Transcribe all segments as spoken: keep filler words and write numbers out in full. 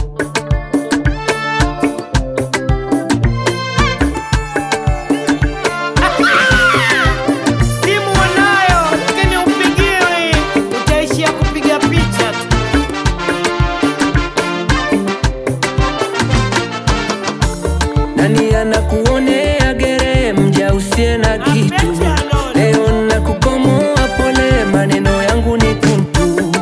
Nani anakuonea gere mja usiye na kitu? Leo nakukomoa pole, maneno yangu ni kuntu.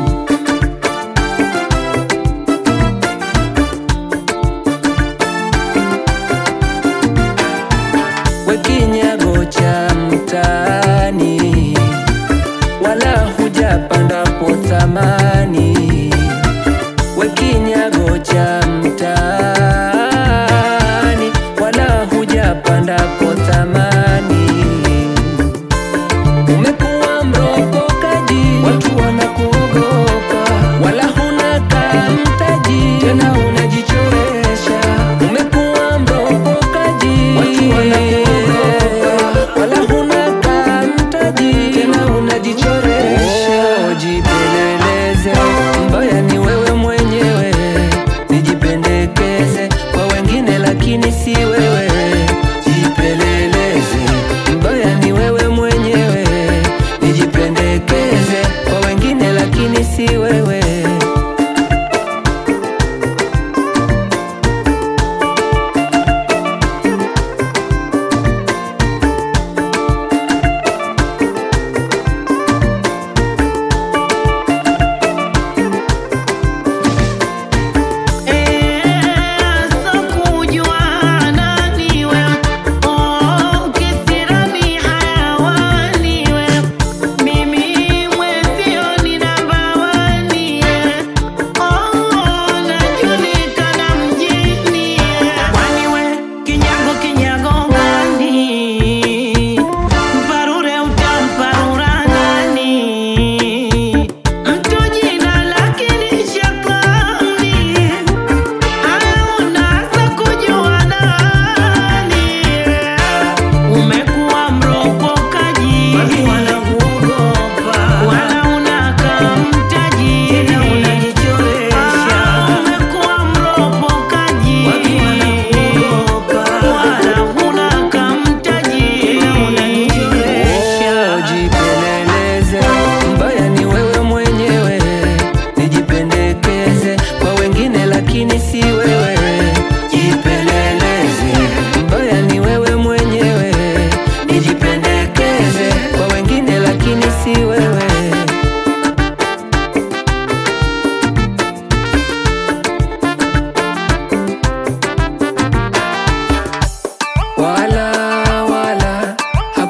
We kinyago cha mtaani, wala hujapandapo thamani. We kinyago cha mtaani, wala hujapandapo thamani. Umekuwa mropokaji, watu wanakuogopa, wala huna kamtaji, tena unajichoresha. Umekuwa mropokaji, watu wanakuogopa, wala huna kamtaji, tena unajichoresha. Oh, jipeleleze, mbaya ni wewe mwenyewe. Nijipendekeze kwa wengine lakini si wewe. Jipeleleze, mbaya ni wewe mwenyewe. Nijipendekeze kwa wengine lakini si wewe.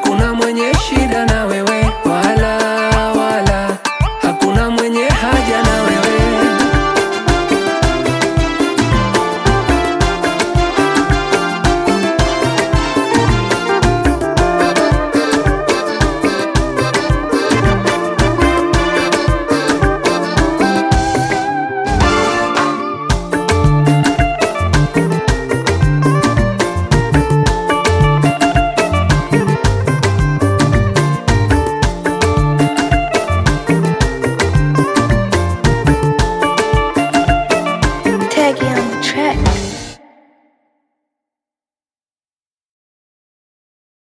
Shida na wewe, wala wala hakuna mwenye haja na